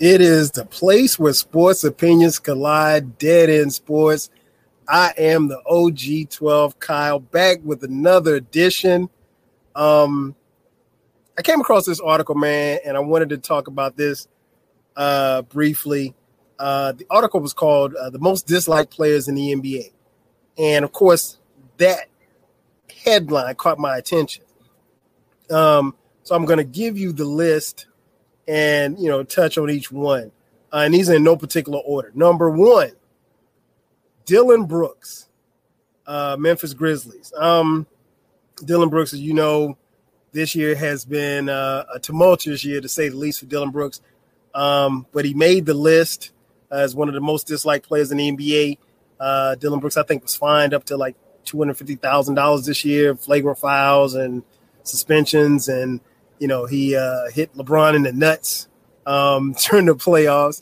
It is the place where sports opinions collide, Dead End Sports. I am the OG12 Kyle, back with another edition. I came across this article, man, and I wanted to talk about this briefly. The article was called The Most Disliked Players in the NBA. And, of course, that headline caught my attention. So I'm going to give you the list and, touch on each one. And these are in no particular order. Number 1, Dillon Brooks, Memphis Grizzlies. Dillon Brooks, as you know, this year has been a tumultuous year, to say the least, for Dillon Brooks. But he made the list as one of the most disliked players in the NBA. Dillon Brooks, I think, was fined up to like $250,000 this year, flagrant fouls and suspensions. And, he hit LeBron in the nuts during the playoffs.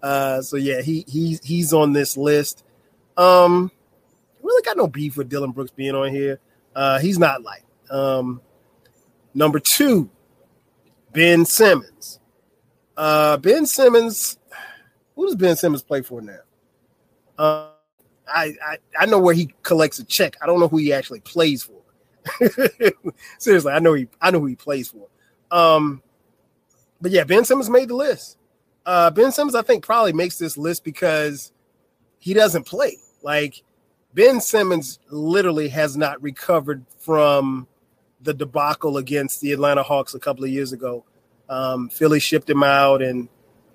He's on this list. Really got no beef with Dillon Brooks being on here. He's not liked. Number 2, Ben Simmons. Ben Simmons, who does Ben Simmons play for now? I know where he collects a check. I don't know who he actually plays for. Seriously, I know who he plays for. But yeah, Ben Simmons made the list. Ben Simmons, I think, probably makes this list because he doesn't play. Like, Ben Simmons literally has not recovered from the debacle against the Atlanta Hawks a couple of years ago. Philly shipped him out, and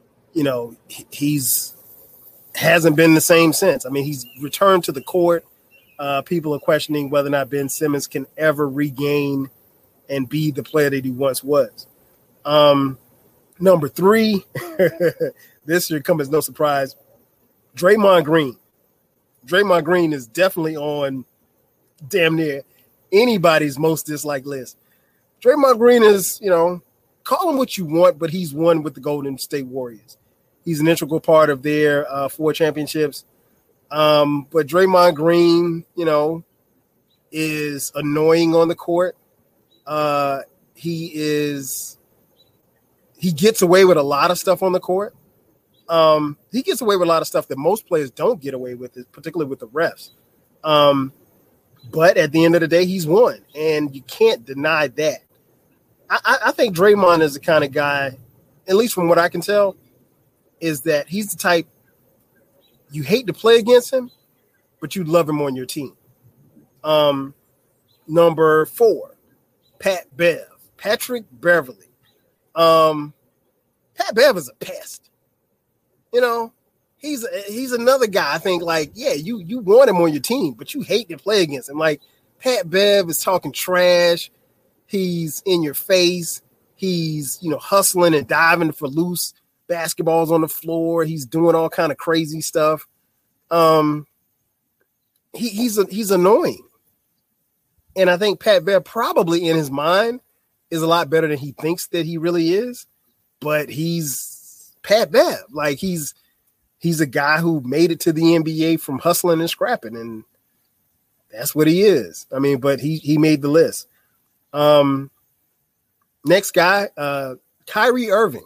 he's hasn't been the same since. I mean, he's returned to the court. People are questioning whether or not Ben Simmons can ever regain and be the player that he once was. Number 3, this should come as no surprise, Draymond Green. Draymond Green is definitely on damn near anybody's most disliked list. Draymond Green is, call him what you want, but he's won with the Golden State Warriors. He's an integral part of their 4 championships. But Draymond Green, is annoying on the court. He gets away with a lot of stuff on the court. He gets away with a lot of stuff that most players don't get away with, particularly with the refs. But at the end of the day, he's won, and you can't deny that. I think Draymond is the kind of guy, at least from what I can tell, is that he's the type you hate to play against him, but you love him on your team. Number 4, Patrick Beverley. Pat Bev is a pest. He's another guy. I think, you want him on your team, but you hate to play against him. Like, Pat Bev is talking trash. He's in your face. He's, hustling and diving for loose basketballs on the floor. He's doing all kind of crazy stuff. He's annoying. And I think Pat Bev probably in his mind is a lot better than he thinks that he really is. But he's Pat Bev. Like, he's a guy who made it to the NBA from hustling and scrapping, and that's what he is. I mean, but he made the list. Next guy, Kyrie Irving.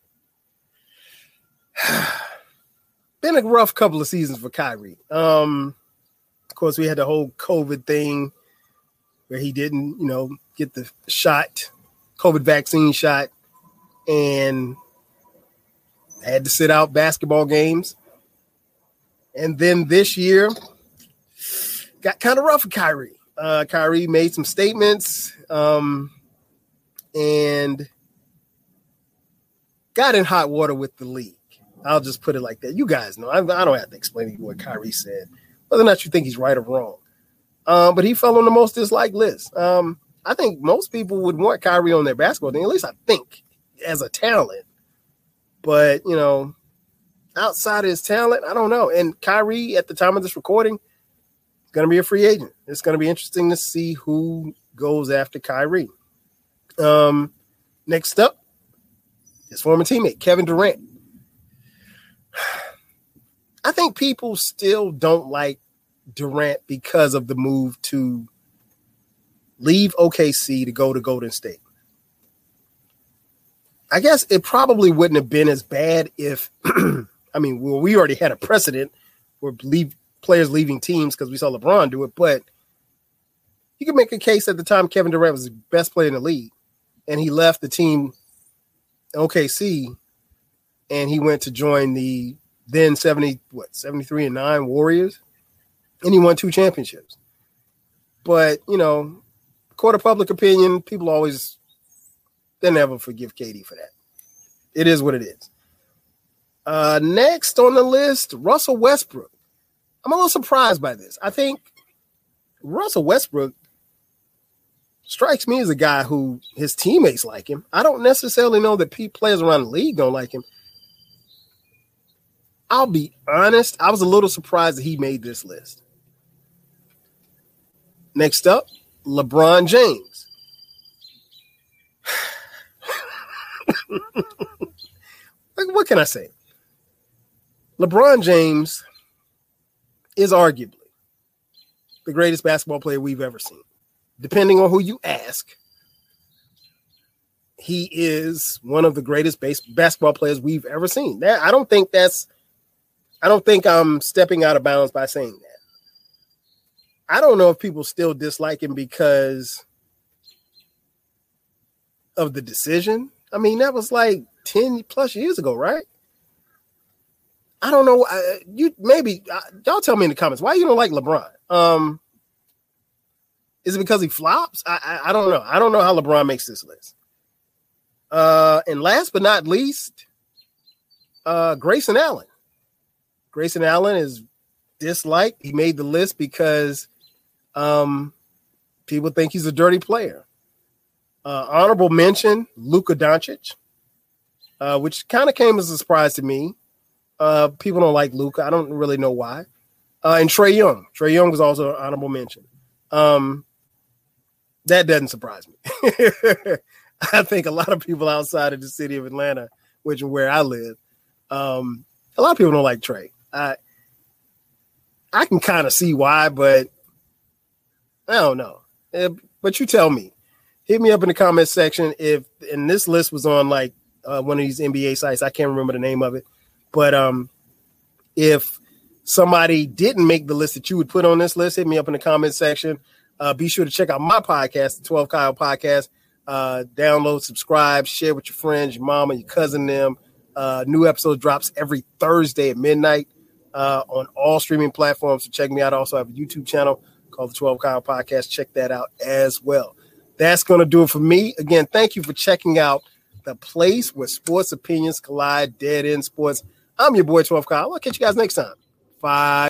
Been a rough couple of seasons for Kyrie. Of course, we had the whole COVID thing where he didn't, get the shot, COVID vaccine shot, and had to sit out basketball games. And then this year got kind of rough for Kyrie. Kyrie made some statements and got in hot water with the league. I'll just put it like that. You guys know. I don't have to explain to you what Kyrie said, whether or not you think he's right or wrong. But he fell on the most disliked list. I think most people would want Kyrie on their basketball team, at least I think, as a talent. But, outside of his talent, I don't know. And Kyrie, at the time of this recording, is going to be a free agent. It's going to be interesting to see who goes after Kyrie. Next up, his former teammate, Kevin Durant. I think people still don't like Durant because of the move to leave OKC to go to Golden State. I guess it probably wouldn't have been as bad if, we already had a precedent for players leaving teams because we saw LeBron do it. But you can make a case at the time Kevin Durant was the best player in the league, and he left the team OKC, and he went to join the then 73-9 Warriors, and he won 2 championships. But, court of public opinion, people always, they never forgive KD for that. It is what it is. Next on the list, Russell Westbrook. I'm a little surprised by this. I think Russell Westbrook strikes me as a guy who his teammates like him. I don't necessarily know that players around the league don't like him. I'll be honest, I was a little surprised that he made this list. Next up, LeBron James. What can I say? LeBron James is arguably the greatest basketball player we've ever seen. Depending on who you ask, he is one of the greatest basketball players we've ever seen. I don't think I'm stepping out of bounds by saying that. I don't know if people still dislike him because of the decision. I mean, that was like 10 plus years ago, right? I don't know. Y'all tell me in the comments why you don't like LeBron. Is it because he flops? I don't know. I don't know how LeBron makes this list. And last but not least, Grayson Allen. Grayson Allen is disliked. He made the list because people think he's a dirty player. Honorable mention, Luka Doncic, which kind of came as a surprise to me. People don't like Luka. I don't really know why. And Trae Young. Trae Young was also an honorable mention. That doesn't surprise me. I think a lot of people outside of the city of Atlanta, which is where I live, a lot of people don't like Trae. I can kind of see why, but I don't know. But you tell me. Hit me up in the comment section and this list was on like one of these NBA sites. I can't remember the name of it. But if somebody didn't make the list that you would put on this list, hit me up in the comment section. Be sure to check out my podcast, the 12 Kyle Podcast. Download, subscribe, share with your friends, your mama, your cousin, them. New episode drops every Thursday at midnight on all streaming platforms. So check me out. I also have a YouTube channel called the 12 Kyle Podcast. Check that out as well. That's going to do it for me. Again, thank you for checking out the place where sports opinions collide, Dead End Sports. I'm your boy, 12 Kyle. I'll catch you guys next time. Bye.